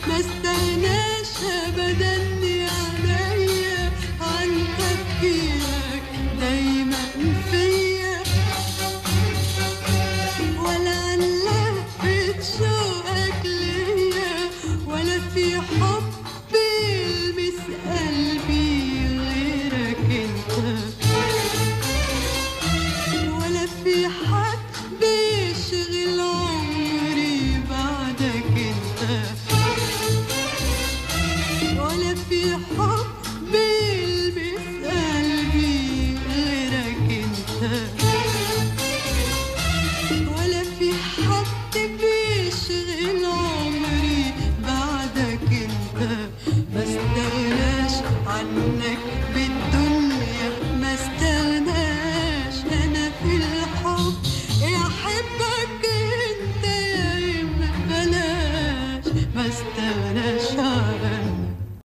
ما استغناش ابدا عليا عن تفكيرك دايما فيا، ولا عن لهفة شوقك ليا، ولا في حبي يلمس قلبي غيرك انت، ولا في حد بيشغل عمري بعدك انت، ولا في حب يلمس قلبي غيرك انت، ولا في حد بيشغل عمري بعدك انت. ما استغناش عنك بالدنيا، ما استغناش انا في الحب، يا حبك انت يا اما بلاش. ما استغناش